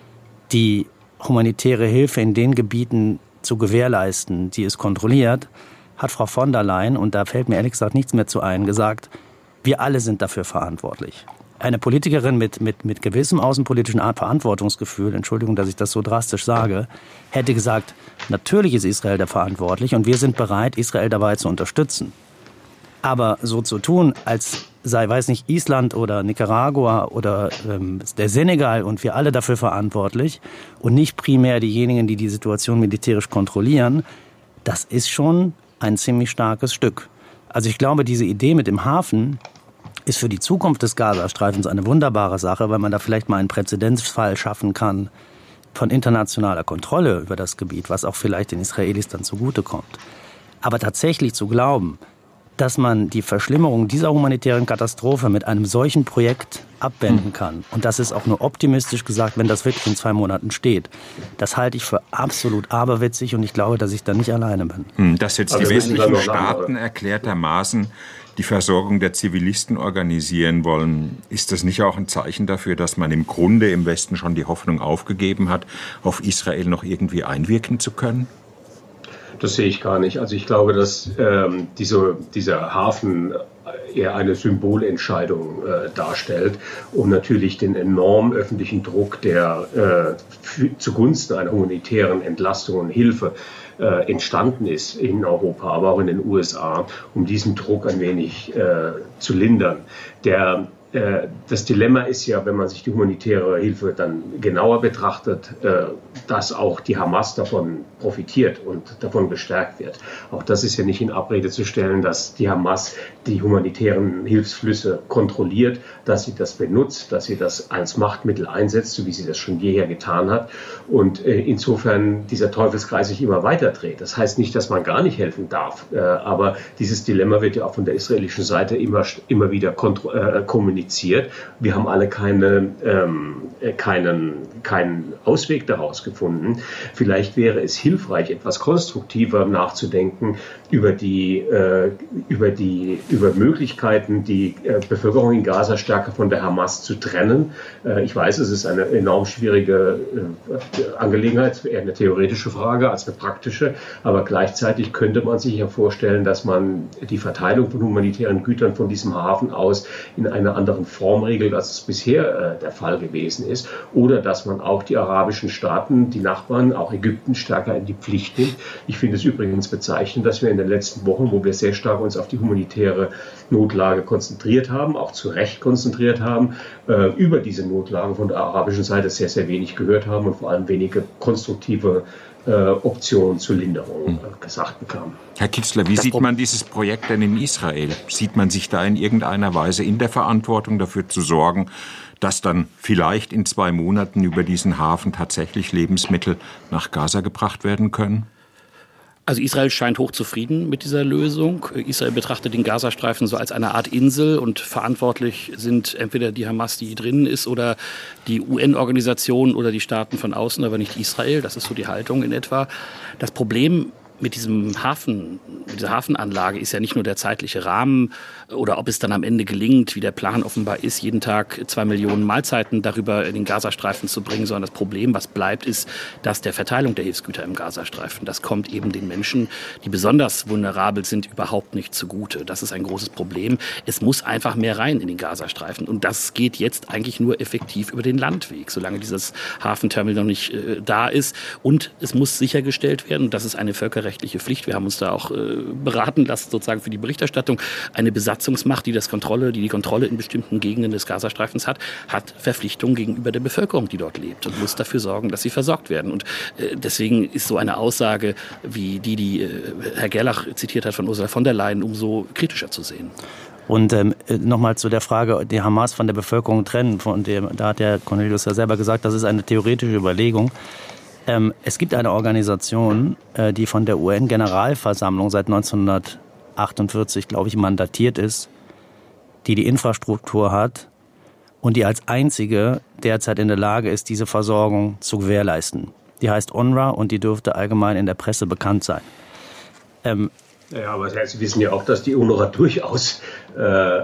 S4: die humanitäre Hilfe in den Gebieten zu gewährleisten, die es kontrolliert, hat Frau von der Leyen, und da fällt mir ehrlich gesagt nichts mehr zu ein, gesagt, wir alle sind dafür verantwortlich. Eine Politikerin mit, mit, mit gewissem außenpolitischen Art Verantwortungsgefühl, Entschuldigung, dass ich das so drastisch sage, hätte gesagt, natürlich ist Israel da verantwortlich und wir sind bereit, Israel dabei zu unterstützen. Aber so zu tun, als sei, weiß nicht, Island oder Nicaragua oder ähm, der Senegal und wir alle dafür verantwortlich und nicht primär diejenigen, die die Situation militärisch kontrollieren, das ist schon ein ziemlich starkes Stück. Also ich glaube, diese Idee mit dem Hafen ist für die Zukunft des Gazastreifens eine wunderbare Sache, weil man da vielleicht mal einen Präzedenzfall schaffen kann von internationaler Kontrolle über das Gebiet, was auch vielleicht den Israelis dann zugutekommt. Aber tatsächlich zu glauben, dass man die Verschlimmerung dieser humanitären Katastrophe mit einem solchen Projekt abwenden kann. Und das ist auch nur optimistisch gesagt, wenn das wirklich in zwei Monaten steht. Das halte ich für absolut aberwitzig und ich glaube, dass ich da nicht alleine bin.
S2: Dass jetzt die westlichen Staaten erklärtermaßen die Versorgung der Zivilisten organisieren wollen, ist das nicht auch ein Zeichen dafür, dass man im Grunde im Westen schon die Hoffnung aufgegeben hat, auf Israel noch irgendwie einwirken zu können?
S5: Das sehe ich gar nicht. Also ich glaube, dass ähm, diese, dieser Hafen eher eine Symbolentscheidung äh, darstellt, um natürlich den enormen öffentlichen Druck, der äh, für, zugunsten einer humanitären Entlastung und Hilfe äh, entstanden ist in Europa, aber auch in den U S A, um diesen Druck ein wenig äh, zu lindern. Der Das Dilemma ist ja, wenn man sich die humanitäre Hilfe dann genauer betrachtet, dass auch die Hamas davon profitiert und davon gestärkt wird. Auch das ist ja nicht in Abrede zu stellen, dass die Hamas die humanitären Hilfsflüsse kontrolliert, dass sie das benutzt, dass sie das als Machtmittel einsetzt, so wie sie das schon jeher getan hat. Und insofern dieser Teufelskreis sich immer weiter dreht. Das heißt nicht, dass man gar nicht helfen darf. Aber dieses Dilemma wird ja auch von der israelischen Seite immer, immer wieder kontro- äh, kommuniziert. Wir haben alle keine, ähm, keinen, keinen Ausweg daraus gefunden. Vielleicht wäre es hilfreich, etwas konstruktiver nachzudenken über die, äh, über die, über Möglichkeiten, die äh, Bevölkerung in Gaza stärker von der Hamas zu trennen. Äh, ich weiß, es ist eine enorm schwierige äh, Angelegenheit, eher eine theoretische Frage als eine praktische, aber gleichzeitig könnte man sich ja vorstellen, dass man die Verteilung von humanitären Gütern von diesem Hafen aus in eine andere Form regelt, als es bisher äh, der Fall gewesen ist. Oder dass man auch die arabischen Staaten, die Nachbarn, auch Ägypten stärker in die Pflicht nimmt. Ich finde es übrigens bezeichnend, dass wir in den letzten Wochen, wo wir sehr stark uns auf die humanitäre Notlage konzentriert haben, auch zu Recht konzentriert haben, äh, über diese Notlage von der arabischen Seite sehr, sehr wenig gehört haben und vor allem wenige konstruktive äh, Optionen zur Linderung äh, gesagt bekamen.
S2: Herr Kitzler, wie sieht man dieses Projekt denn in Israel? Sieht man sich da in irgendeiner Weise in der Verantwortung dafür zu sorgen, dass dann vielleicht in zwei Monaten über diesen Hafen tatsächlich Lebensmittel nach Gaza gebracht werden können?
S3: Also Israel scheint hochzufrieden mit dieser Lösung. Israel betrachtet den Gazastreifen so als eine Art Insel und verantwortlich sind entweder die Hamas, die drinnen ist, oder die U N-Organisation oder die Staaten von außen, aber nicht Israel. Das ist so die Haltung in etwa. Das Problem mit diesem Hafen, mit dieser Hafenanlage ist ja nicht nur der zeitliche Rahmen oder ob es dann am Ende gelingt, wie der Plan offenbar ist, jeden Tag zwei Millionen Mahlzeiten darüber in den Gazastreifen zu bringen, sondern das Problem, was bleibt, ist, dass der Verteilung der Hilfsgüter im Gazastreifen, das kommt eben den Menschen, die besonders vulnerabel sind, überhaupt nicht zugute. Das ist ein großes Problem. Es muss einfach mehr rein in den Gazastreifen und das geht jetzt eigentlich nur effektiv über den Landweg, solange dieses Hafenterminal noch nicht äh, da ist. Und es muss sichergestellt werden, und das ist eine völkerrechtliche Pflicht. Wir haben uns da auch äh, beraten lassen, sozusagen für die Berichterstattung. Eine Besatzungsmacht, die das Kontrolle, die die Kontrolle in bestimmten Gegenden des Gazastreifens hat, hat Verpflichtungen gegenüber der Bevölkerung, die dort lebt und muss dafür sorgen, dass sie versorgt werden. Und äh, deswegen ist so eine Aussage wie die, die äh, Herr Gerlach zitiert hat von Ursula von der Leyen, umso kritischer zu sehen.
S4: Und ähm, nochmal zu der Frage, die Hamas von der Bevölkerung trennen. Von dem, da hat der Cornelius ja selber gesagt, das ist eine theoretische Überlegung. Ähm, es gibt eine Organisation, äh, die von der U N-Generalversammlung seit neunzehnhundertachtundvierzig, glaube ich, mandatiert ist, die die Infrastruktur hat und die als einzige derzeit in der Lage ist, diese Versorgung zu gewährleisten. Die heißt U N R W A und die dürfte allgemein in der Presse bekannt sein. Ähm,
S5: Ja, aber Sie wissen ja auch, dass die U N R W A durchaus äh,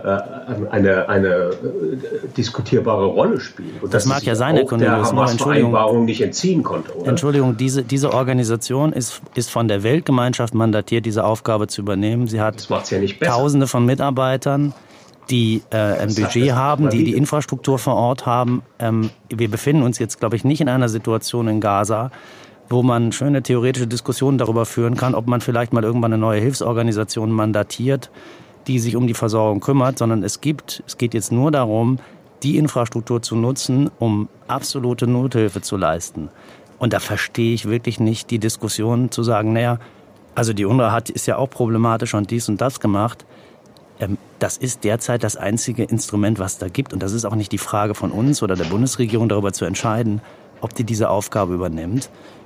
S5: eine, eine äh, diskutierbare Rolle spielt. Und
S4: das mag ja sein, Herr Cornelius,
S5: der Hamas-Vereinbarung nicht entziehen konnte, oder?
S4: Entschuldigung, diese, diese Organisation ist, ist von der Weltgemeinschaft mandatiert, diese Aufgabe zu übernehmen. Sie hat
S5: das macht's ja nicht besser.
S4: Tausende von Mitarbeitern, die äh, ein Budget haben, die die Infrastruktur vor Ort haben. Ähm, wir befinden uns jetzt, glaube ich, nicht in einer Situation in Gaza, wo man schöne theoretische Diskussionen darüber führen kann, ob man vielleicht mal irgendwann eine neue Hilfsorganisation mandatiert, die sich um die Versorgung kümmert, sondern es gibt, es geht jetzt nur darum, die Infrastruktur zu nutzen, um absolute Nothilfe zu leisten. Und da verstehe ich wirklich nicht die Diskussion zu sagen, naja, also die U N R W A hat, ist ja auch problematisch und dies und das gemacht. Ähm, das ist derzeit das einzige Instrument, was da gibt. Und das ist auch nicht die Frage von uns oder der Bundesregierung, darüber zu entscheiden, ob die diese Aufgabe übernimmt.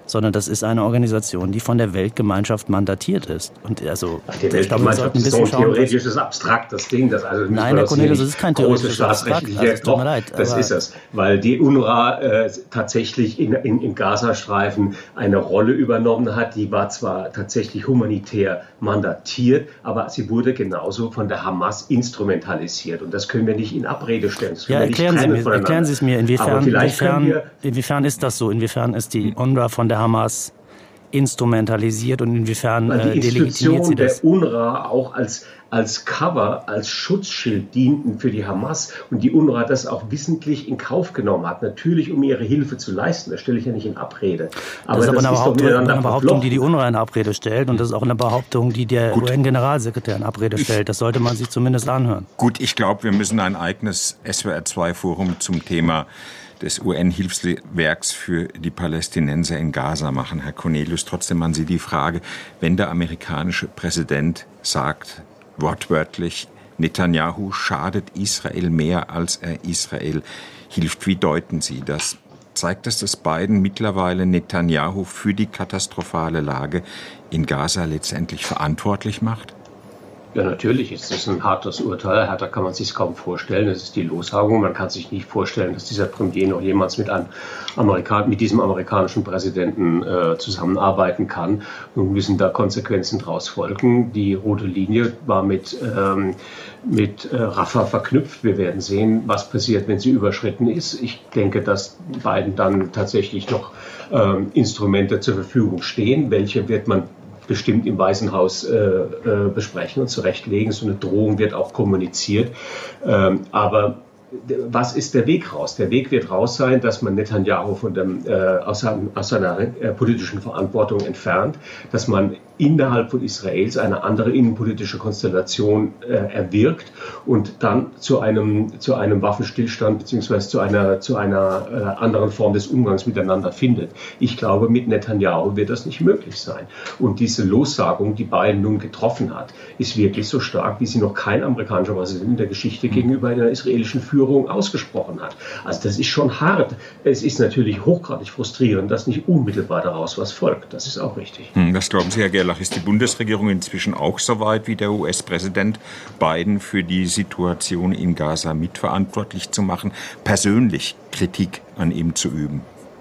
S4: sondern das ist eine Organisation, die von der Weltgemeinschaft mandatiert ist. Und also,
S5: Ach, die Weltgemeinschaft ist so ein theoretisches, abstraktes Ding. Das also
S4: Nein, Herr Cornelius, das ist kein theoretisches
S5: Abstrakt. Also, doch, leid, das ist es. Weil die UNRWA äh, tatsächlich in, in, im Gazastreifen eine Rolle übernommen hat. Die war zwar tatsächlich humanitär mandatiert, aber sie wurde genauso von der Hamas instrumentalisiert. Und das können wir nicht in Abrede stellen.
S4: Ja, erklären Sie, mir, erklären Sie es mir. Inwiefern, inwiefern, inwiefern ist das so? Inwiefern ist die UNRWA von der Hamas instrumentalisiert und inwiefern
S5: äh, die
S4: delegitimiert sie das?
S5: Der UNRWA auch als, als Cover, als Schutzschild dienten für die Hamas und die UNRWA das auch wissentlich in Kauf genommen hat. Natürlich, um ihre Hilfe zu leisten, das stelle ich ja nicht in Abrede. Aber
S4: das ist aber
S5: das
S4: eine,
S5: ist
S4: Behauptung,
S5: doch
S4: eine Behauptung, die die UNRWA in Abrede stellt und das ist auch eine Behauptung, die der Gut. U N-Generalsekretär in Abrede stellt. Ich, das sollte man sich zumindest anhören.
S2: Gut, ich glaube, wir müssen ein eigenes S W R zwei Forum zum Thema des U N-Hilfswerks für die Palästinenser in Gaza machen. Herr Cornelius, trotzdem an Sie die Frage, wenn der amerikanische Präsident sagt, wortwörtlich, Netanyahu schadet Israel mehr, als er Israel hilft, wie deuten Sie das? Zeigt es, dass Biden mittlerweile Netanyahu für die katastrophale Lage in Gaza letztendlich verantwortlich macht?
S5: Ja, natürlich ist das ein hartes Urteil. Härter kann man sich kaum vorstellen. Das ist die Lossagung. Man kann sich nicht vorstellen, dass dieser Premier noch jemals mit einem Amerikan mit diesem amerikanischen Präsidenten äh, zusammenarbeiten kann. Nun müssen da Konsequenzen draus folgen. Die rote Linie war mit, ähm, mit äh, Rafah verknüpft. Wir werden sehen, was passiert, wenn sie überschritten ist. Ich denke, dass Biden dann tatsächlich noch ähm, Instrumente zur Verfügung stehen. Welche wird man bestimmt im Weißen Haus äh, äh, besprechen und zurechtlegen. So eine Drohung wird auch kommuniziert. Ähm, aber was ist der Weg raus? Der Weg wird raus sein, dass man Netanyahu von dem, äh, aus, seinem, aus seiner äh, politischen Verantwortung entfernt, dass man innerhalb von Israels eine andere innenpolitische Konstellation äh, erwirkt und dann zu einem, zu einem Waffenstillstand beziehungsweise zu einer, zu einer äh, anderen Form des Umgangs miteinander findet. Ich glaube, mit Netanyahu wird das nicht möglich sein. Und diese Lossagung, die Biden nun getroffen hat, ist wirklich so stark, wie sie noch kein amerikanischer Präsident in der Geschichte gegenüber einer israelischen Führung ausgesprochen hat. Also das ist schon hart. Es ist natürlich hochgradig frustrierend, dass nicht unmittelbar daraus was folgt. Das ist auch richtig.
S2: Das glauben Sie, Herr Gerlach. Ist die Bundesregierung inzwischen auch so weit wie der U S-Präsident Biden für die Situation in Gaza mitverantwortlich zu machen, persönlich Kritik an ihm zu üben?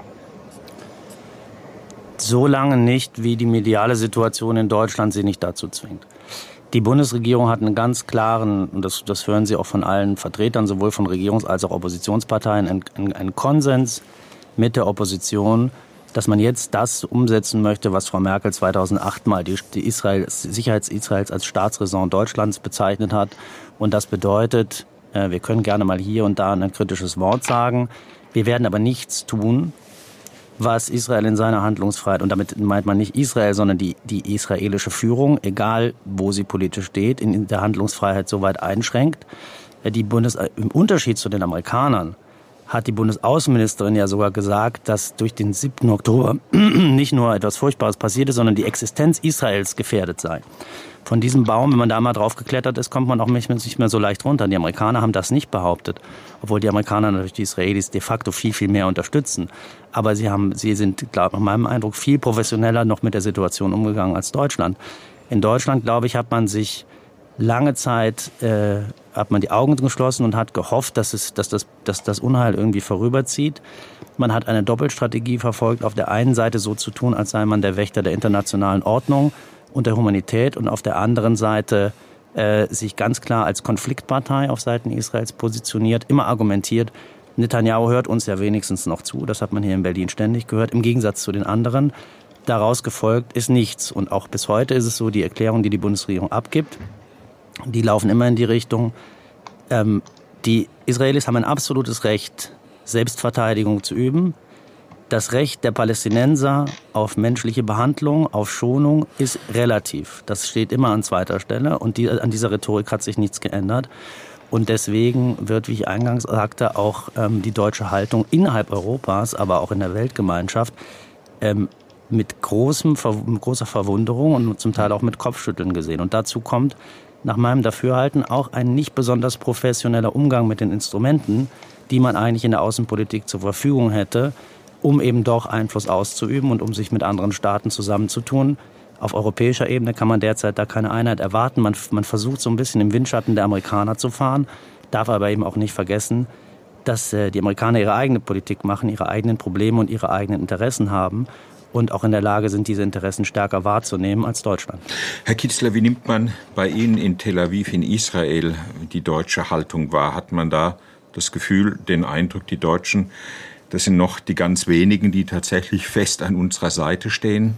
S4: So lange nicht, wie die mediale Situation in Deutschland sie nicht dazu zwingt. Die Bundesregierung hat einen ganz klaren, und das, das hören Sie auch von allen Vertretern, sowohl von Regierungs- als auch Oppositionsparteien, einen, einen Konsens mit der Opposition, dass man jetzt das umsetzen möchte, was Frau Merkel zweitausendacht mal die, die Israel, Sicherheit Israels als Staatsräson Deutschlands bezeichnet hat. Und das bedeutet, äh, wir können gerne mal hier und da ein kritisches Wort sagen. Wir werden aber nichts tun, was Israel in seiner Handlungsfreiheit, und damit meint man nicht Israel, sondern die, die israelische Führung, egal wo sie politisch steht, in, in der Handlungsfreiheit so weit einschränkt. Die Bundes, im Unterschied zu den Amerikanern hat die Bundesaußenministerin ja sogar gesagt, dass durch den siebten Oktober nicht nur etwas Furchtbares passiert ist, sondern die Existenz Israels gefährdet sei. Von diesem Baum, wenn man da mal drauf geklettert ist, kommt man auch nicht mehr so leicht runter. Die Amerikaner haben das nicht behauptet, obwohl die Amerikaner natürlich die Israelis de facto viel, viel mehr unterstützen. Aber sie haben, sie sind, glaube ich, nach meinem Eindruck viel professioneller noch mit der Situation umgegangen als Deutschland. In Deutschland, glaube ich, hat man sich lange Zeit äh, hat man die Augen geschlossen und hat gehofft, dass, es, dass, das, dass das Unheil irgendwie vorüberzieht. Man hat eine Doppelstrategie verfolgt, auf der einen Seite so zu tun, als sei man der Wächter der internationalen Ordnung und der Humanität und auf der anderen Seite äh, sich ganz klar als Konfliktpartei auf Seiten Israels positioniert, immer argumentiert, Netanyahu hört uns ja wenigstens noch zu, das hat man hier in Berlin ständig gehört, im Gegensatz zu den anderen. Daraus gefolgt ist nichts und auch bis heute ist es so, die Erklärung, die die Bundesregierung abgibt, die laufen immer in die Richtung, ähm, die Israelis haben ein absolutes Recht, Selbstverteidigung zu üben. Das Recht der Palästinenser auf menschliche Behandlung, auf Schonung ist relativ. Das steht immer an zweiter Stelle und die, an dieser Rhetorik hat sich nichts geändert. Und deswegen wird, wie ich eingangs sagte, auch ähm, die deutsche Haltung innerhalb Europas, aber auch in der Weltgemeinschaft ähm, mit, großem, mit großer Verwunderung und zum Teil auch mit Kopfschütteln gesehen. Und dazu kommt nach meinem Dafürhalten auch ein nicht besonders professioneller Umgang mit den Instrumenten, die man eigentlich in der Außenpolitik zur Verfügung hätte, um eben doch Einfluss auszuüben und um sich mit anderen Staaten zusammenzutun. Auf europäischer Ebene kann man derzeit da keine Einheit erwarten. Man, man versucht so ein bisschen im Windschatten der Amerikaner zu fahren, darf aber eben auch nicht vergessen, dass äh, die Amerikaner ihre eigene Politik machen, ihre eigenen Probleme und ihre eigenen Interessen haben und auch in der Lage sind, diese Interessen stärker wahrzunehmen als Deutschland.
S2: Herr Kitzler, wie nimmt man bei Ihnen in Tel Aviv in Israel die deutsche Haltung wahr? Hat man da das Gefühl, den Eindruck, die Deutschen, das sind noch die ganz wenigen, die tatsächlich fest an unserer Seite stehen?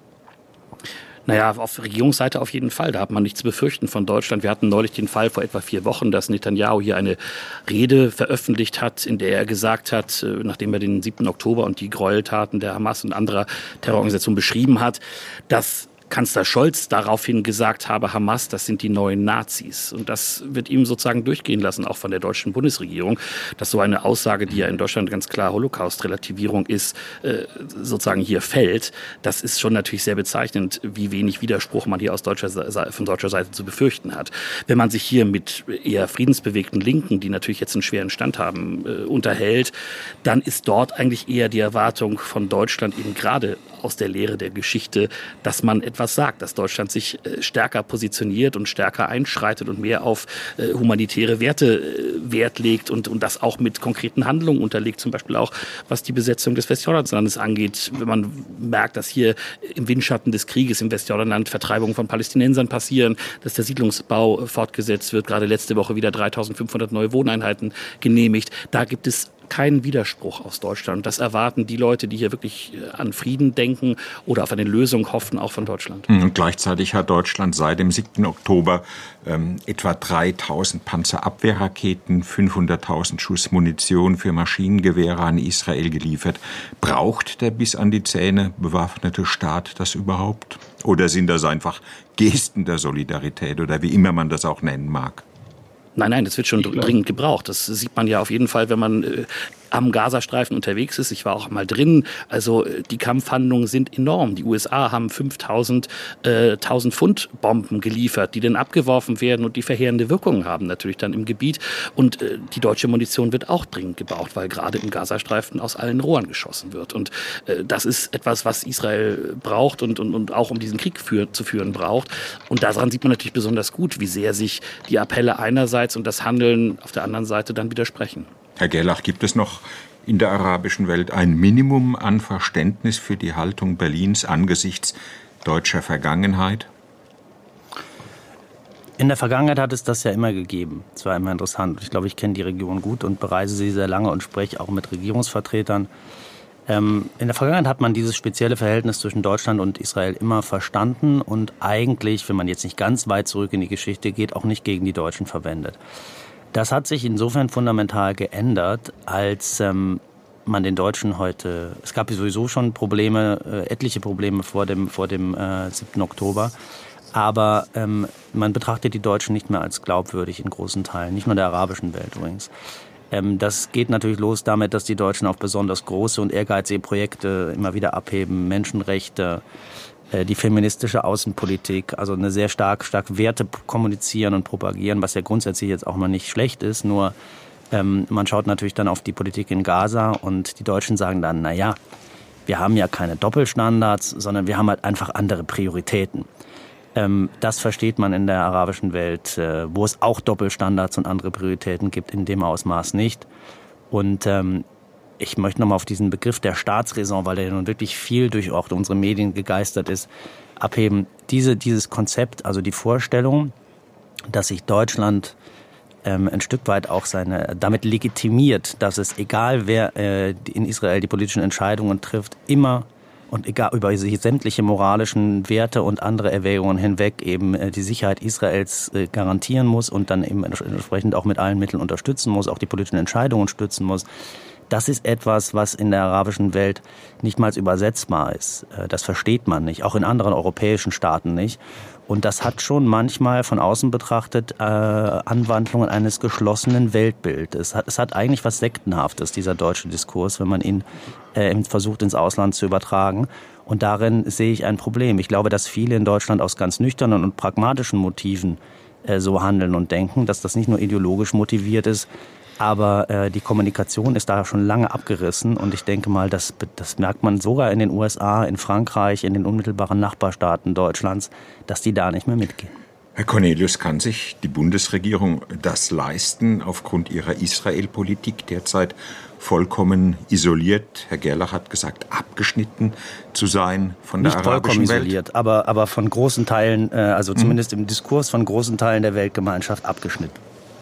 S3: Naja, auf Regierungsseite auf jeden Fall. Da hat man nichts zu befürchten von Deutschland. Wir hatten neulich den Fall vor etwa vier Wochen, dass Netanyahu hier eine Rede veröffentlicht hat, in der er gesagt hat, nachdem er den siebten Oktober und die Gräueltaten der Hamas und anderer Terrororganisationen beschrieben hat, dass Kanzler Scholz daraufhin gesagt habe, Hamas, das sind die neuen Nazis. Und das wird ihm sozusagen durchgehen lassen, auch von der deutschen Bundesregierung, dass so eine Aussage, die ja in Deutschland ganz klar Holocaust-Relativierung ist, sozusagen hier fällt. Das ist schon natürlich sehr bezeichnend, wie wenig Widerspruch man hier aus deutscher Seite, von deutscher Seite zu befürchten hat. Wenn man sich hier mit eher friedensbewegten Linken, die natürlich jetzt einen schweren Stand haben, unterhält, dann ist dort eigentlich eher die Erwartung von Deutschland eben gerade aus der Lehre der Geschichte, dass man etwas sagt, dass Deutschland sich stärker positioniert und stärker einschreitet und mehr auf humanitäre Werte Wert legt und, und das auch mit konkreten Handlungen unterlegt, zum Beispiel auch was die Besetzung des Westjordanlandes angeht. Wenn man merkt, dass hier im Windschatten des Krieges im Westjordanland Vertreibungen von Palästinensern passieren, dass der Siedlungsbau fortgesetzt wird, gerade letzte Woche wieder dreitausendfünfhundert neue Wohneinheiten genehmigt, da gibt es keinen Widerspruch aus Deutschland. Das erwarten die Leute, die hier wirklich an Frieden denken oder auf eine Lösung hoffen, auch von Deutschland.
S2: Und gleichzeitig hat Deutschland seit dem siebten Oktober ähm, etwa dreitausend Panzerabwehrraketen, fünfhunderttausend Schuss Munition für Maschinengewehre an Israel geliefert. Braucht der bis an die Zähne bewaffnete Staat das überhaupt? Oder sind das einfach Gesten der Solidarität oder wie immer man das auch nennen mag?
S3: Nein, nein, das wird schon dringend gebraucht. Das sieht man ja auf jeden Fall, wenn man äh, am Gazastreifen unterwegs ist. Ich war auch mal drin. Also die Kampfhandlungen sind enorm. Die U S A haben fünftausend äh, tausend Pfund Bomben geliefert, die dann abgeworfen werden und die verheerende Wirkungen haben natürlich dann im Gebiet. Und äh, die deutsche Munition wird auch dringend gebraucht, weil gerade im Gazastreifen aus allen Rohren geschossen wird. Und äh, das ist etwas, was Israel braucht und, und, und auch um diesen Krieg für, zu führen braucht. Und daran sieht man natürlich besonders gut, wie sehr sich die Appelle einerseits und das Handeln auf der anderen Seite dann widersprechen.
S2: Herr Gerlach, gibt es noch in der arabischen Welt ein Minimum an Verständnis für die Haltung Berlins angesichts deutscher Vergangenheit?
S4: In der Vergangenheit hat es das ja immer gegeben. Es war immer interessant. Ich glaube, ich kenne die Region gut und bereise sie sehr lange und spreche auch mit Regierungsvertretern. Ähm, in der Vergangenheit hat man dieses spezielle Verhältnis zwischen Deutschland und Israel immer verstanden und eigentlich, wenn man jetzt nicht ganz weit zurück in die Geschichte geht, auch nicht gegen die Deutschen verwendet. Das hat sich insofern fundamental geändert, als ähm, man den Deutschen heute, es gab sowieso schon Probleme, äh, etliche Probleme vor dem, vor dem äh, siebten Oktober, aber ähm, man betrachtet die Deutschen nicht mehr als glaubwürdig in großen Teilen, nicht nur der arabischen Welt übrigens. Ähm, das geht natürlich los damit, dass die Deutschen auf besonders große und ehrgeizige Projekte immer wieder abheben, Menschenrechte, die feministische Außenpolitik, also eine sehr stark, stark Werte kommunizieren und propagieren, was ja grundsätzlich jetzt auch mal nicht schlecht ist, nur ähm, man schaut natürlich dann auf die Politik in Gaza und die Deutschen sagen dann, na ja, wir haben ja keine Doppelstandards, sondern wir haben halt einfach andere Prioritäten. Ähm, das versteht man in der arabischen Welt, äh, wo es auch Doppelstandards und andere Prioritäten gibt, in dem Ausmaß nicht. Und ähm, ich möchte nochmal auf diesen Begriff der Staatsräson, weil der nun wirklich viel durch auch unsere Medien gegeistert ist, abheben. Diese, dieses Konzept, also die Vorstellung, dass sich Deutschland ähm, ein Stück weit auch seine, damit legitimiert, dass es, egal wer äh, in Israel die politischen Entscheidungen trifft, immer und egal über sämtliche moralischen Werte und andere Erwägungen hinweg eben äh, die Sicherheit Israels äh, garantieren muss und dann eben entsprechend auch mit allen Mitteln unterstützen muss, auch die politischen Entscheidungen stützen muss. Das ist etwas, was in der arabischen Welt nicht mal übersetzbar ist. Das versteht man nicht, auch in anderen europäischen Staaten nicht. Und das hat schon manchmal von außen betrachtet äh, Anwandlungen eines geschlossenen Weltbildes. Es hat, es hat eigentlich was Sektenhaftes, dieser deutsche Diskurs, wenn man ihn äh, versucht, ins Ausland zu übertragen. Und darin sehe ich ein Problem. Ich glaube, dass viele in Deutschland aus ganz nüchternen und pragmatischen Motiven äh, so handeln und denken, dass das nicht nur ideologisch motiviert ist, Aber äh, die Kommunikation ist da schon lange abgerissen und ich denke mal, das, das merkt man sogar in den U S A, in Frankreich, in den unmittelbaren Nachbarstaaten Deutschlands, dass die da nicht mehr mitgehen.
S2: Herr Cornelius, kann sich die Bundesregierung das leisten, aufgrund ihrer Israel-Politik derzeit vollkommen isoliert, Herr Gerlach hat gesagt, abgeschnitten zu sein von der
S4: Nicht
S2: arabischen
S4: vollkommen
S2: Welt?
S4: Isoliert, aber, aber von großen Teilen, äh, also zumindest mhm. im Diskurs von großen Teilen der Weltgemeinschaft abgeschnitten.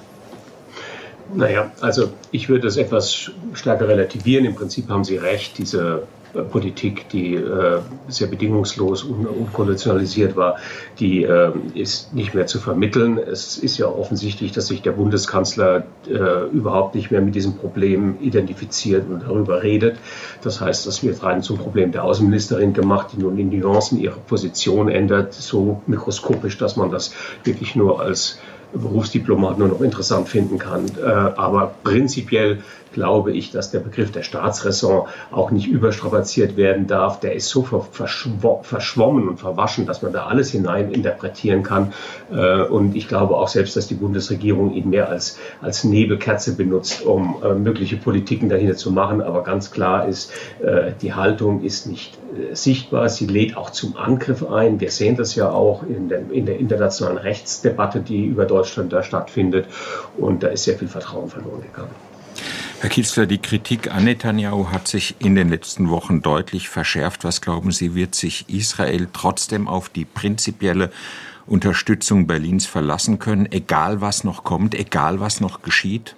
S5: Naja, also ich würde das etwas stärker relativieren. Im Prinzip haben Sie recht, diese äh, Politik, die äh, sehr bedingungslos und unkonditionalisiert war, die äh, ist nicht mehr zu vermitteln. Es ist ja offensichtlich, dass sich der Bundeskanzler äh, überhaupt nicht mehr mit diesem Problem identifiziert und darüber redet. Das heißt, das wird rein zum Problem der Außenministerin gemacht, die nun in Nuancen ihre Position ändert, so mikroskopisch, dass man das wirklich nur als Berufsdiplomat nur noch interessant finden kann. Äh, aber prinzipiell glaube ich, dass der Begriff der Staatsräson auch nicht überstrapaziert werden darf. Der ist so verschw- verschwommen und verwaschen, dass man da alles hinein interpretieren kann. Äh, und ich glaube auch selbst, dass die Bundesregierung ihn mehr als, als Nebelkerze benutzt, um äh, mögliche Politiken dahinter zu machen. Aber ganz klar ist, äh, die Haltung ist nicht äh, sichtbar. Sie lädt auch zum Angriff ein. Wir sehen das ja auch in der, in der internationalen Rechtsdebatte, die über Deutschland da stattfindet. Und da ist sehr viel Vertrauen verloren gegangen.
S2: Herr Kitzler, die Kritik an Netanyahu hat sich in den letzten Wochen deutlich verschärft. Was glauben Sie, wird sich Israel trotzdem auf die prinzipielle Unterstützung Berlins verlassen können, egal was noch kommt, egal was noch geschieht?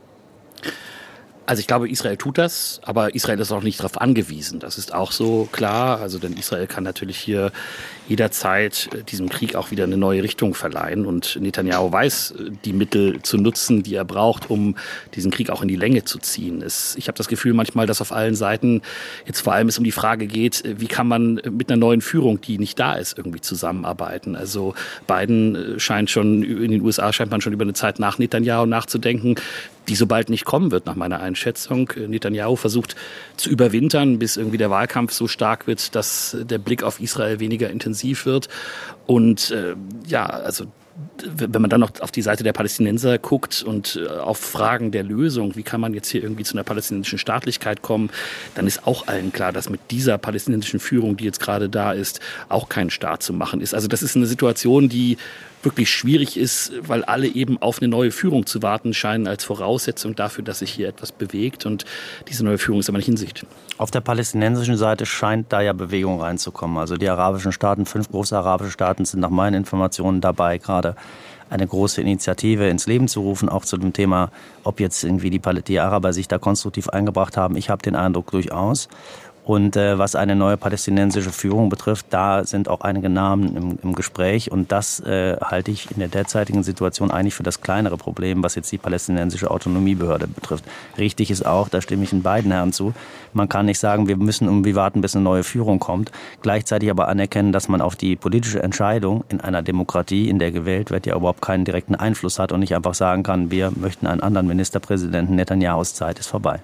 S3: Also ich glaube, Israel tut das, aber Israel ist auch nicht darauf angewiesen. Das ist auch so klar. Also denn Israel kann natürlich hier jederzeit diesem Krieg auch wieder eine neue Richtung verleihen. Und Netanyahu weiß, die Mittel zu nutzen, die er braucht, um diesen Krieg auch in die Länge zu ziehen. Es, ich habe das Gefühl manchmal, dass auf allen Seiten jetzt vor allem es um die Frage geht, wie kann man mit einer neuen Führung, die nicht da ist, irgendwie zusammenarbeiten. Also Biden scheint schon, in den U S A scheint man schon über eine Zeit nach Netanyahu nachzudenken, die so bald nicht kommen wird, nach meiner Einschätzung. Netanyahu versucht zu überwintern, bis irgendwie der Wahlkampf so stark wird, dass der Blick auf Israel weniger intensiv wird. Und äh, ja, also wenn man dann noch auf die Seite der Palästinenser guckt und auf Fragen der Lösung, wie kann man jetzt hier irgendwie zu einer palästinensischen Staatlichkeit kommen, dann ist auch allen klar, dass mit dieser palästinensischen Führung, die jetzt gerade da ist, auch kein Staat zu machen ist. Also das ist eine Situation, die wirklich schwierig ist, weil alle eben auf eine neue Führung zu warten scheinen als Voraussetzung dafür, dass sich hier etwas bewegt. Und diese neue Führung ist aber nicht in Sicht.
S4: Auf der palästinensischen Seite scheint da ja Bewegung reinzukommen. Also die arabischen Staaten, fünf große arabische Staaten sind nach meinen Informationen dabei, gerade eine große Initiative ins Leben zu rufen, auch zu dem Thema, ob jetzt irgendwie die, die Araber sich da konstruktiv eingebracht haben. Ich habe den Eindruck durchaus. Und äh, was eine neue palästinensische Führung betrifft, da sind auch einige Namen im, im Gespräch. Und das äh, halte ich in der derzeitigen Situation eigentlich für das kleinere Problem, was jetzt die palästinensische Autonomiebehörde betrifft. Richtig ist auch, da stimme ich in beiden Herren zu, man kann nicht sagen, wir müssen irgendwie warten, bis eine neue Führung kommt. Gleichzeitig aber anerkennen, dass man auf die politische Entscheidung in einer Demokratie, in der gewählt wird, ja überhaupt keinen direkten Einfluss hat und nicht einfach sagen kann, wir möchten einen anderen Ministerpräsidenten, Netanyahus Zeit ist vorbei.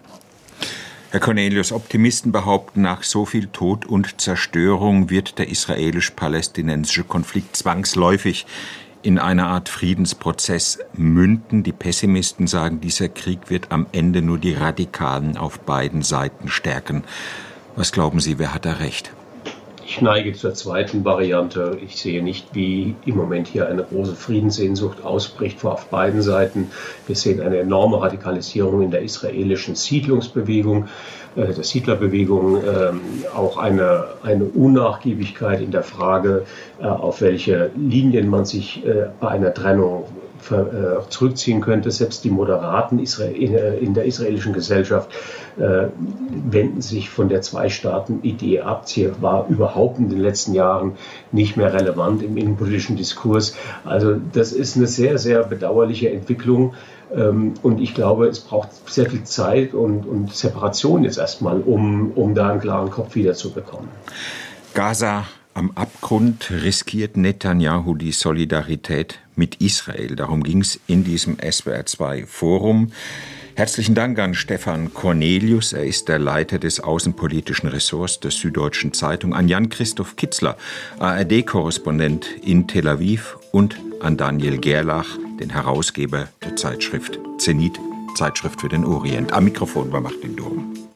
S2: Herr Cornelius, Optimisten behaupten, nach so viel Tod und Zerstörung wird der israelisch-palästinensische Konflikt zwangsläufig in eine Art Friedensprozess münden. Die Pessimisten sagen, dieser Krieg wird am Ende nur die Radikalen auf beiden Seiten stärken. Was glauben Sie, wer hat da recht?
S5: Ich neige zur zweiten Variante. Ich sehe nicht, wie im Moment hier eine große Friedenssehnsucht ausbricht auf beiden Seiten. Wir sehen eine enorme Radikalisierung in der israelischen Siedlungsbewegung, äh, der Siedlerbewegung, äh, auch eine, eine Unnachgiebigkeit in der Frage, äh, auf welche Linien man sich äh, bei einer Trennung zurückziehen könnte. Selbst die Moderaten in der israelischen Gesellschaft äh, wenden sich von der Zwei-Staaten-Idee ab. Sie war überhaupt in den letzten Jahren nicht mehr relevant im innenpolitischen Diskurs. Also das ist eine sehr, sehr bedauerliche Entwicklung. Ähm, und ich glaube, es braucht sehr viel Zeit und, und Separation jetzt erstmal, um, um da einen klaren Kopf wieder zu bekommen.
S2: Gaza am Abgrund, riskiert Netanyahu die Solidarität mit Israel. Darum ging es in diesem S W R zwei Forum. Herzlichen Dank an Stefan Cornelius. Er ist der Leiter des außenpolitischen Ressorts der Süddeutschen Zeitung. An Jan-Christoph Kitzler, A R D-Korrespondent in Tel Aviv. Und an Daniel Gerlach, den Herausgeber der Zeitschrift Zenit. Zeitschrift für den Orient. Am Mikrofon war Martin Durm.